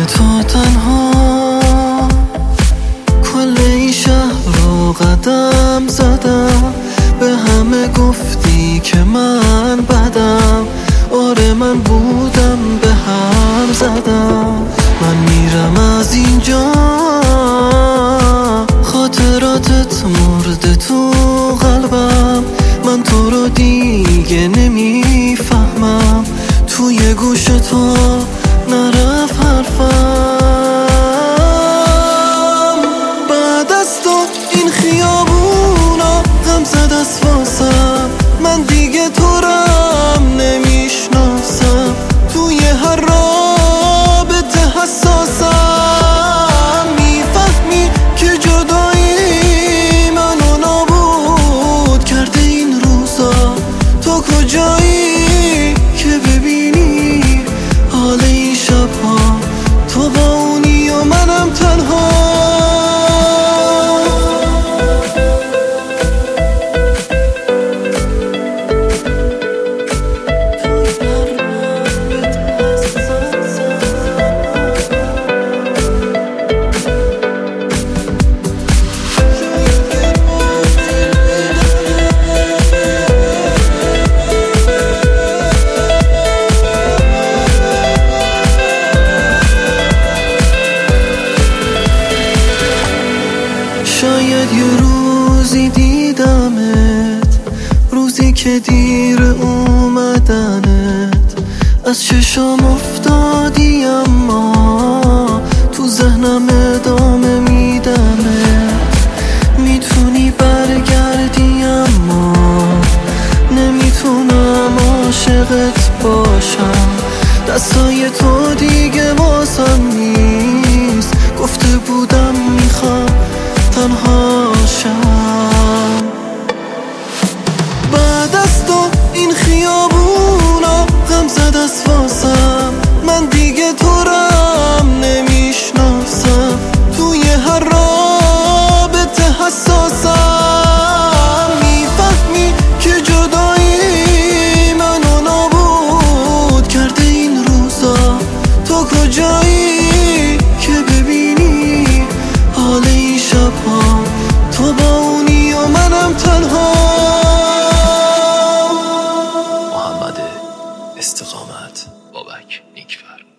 تو تنها کل این شهر رو قدم زدم، به همه گفتی که من بدم. آره من بودم به هم زدم. من میرم از اینجا، خاطراتت مرده تو قلبم. من تو رو دیگه نمیفهمم، توی گوش تو نرفت حرفم. بعد از تو این خیابونا غم زد از واسم، من دیگه تو رم نمیشناسم. توی هر رابطه حساسم، میفهمی که جدایی منو نابود کرده این روزا. تو کجایی که ببینی حال این شبها، تو با اونی و منم تنها. شاید یه روزی دیدمت، روزی که دیر اومدنت از چشام افتادی، اما تو ذهنم ادامه میدمت. میتونی برگردی اما نمیتونم عاشقت باشم. دستای تو دیگه واسم نیست، گفته بودم میخوام تنها شم. بعد از تو این خیابونا غم زد از واسم، من دیگه تو رم نمیشناسم. توی هر رابطه حساسم، میفهمی که جدایی منو نابود کرده این روزا. تو کجایی که ببینی حال این شبها، تو با اونی و منم تنها. محمد استقامت بابک نیکفر.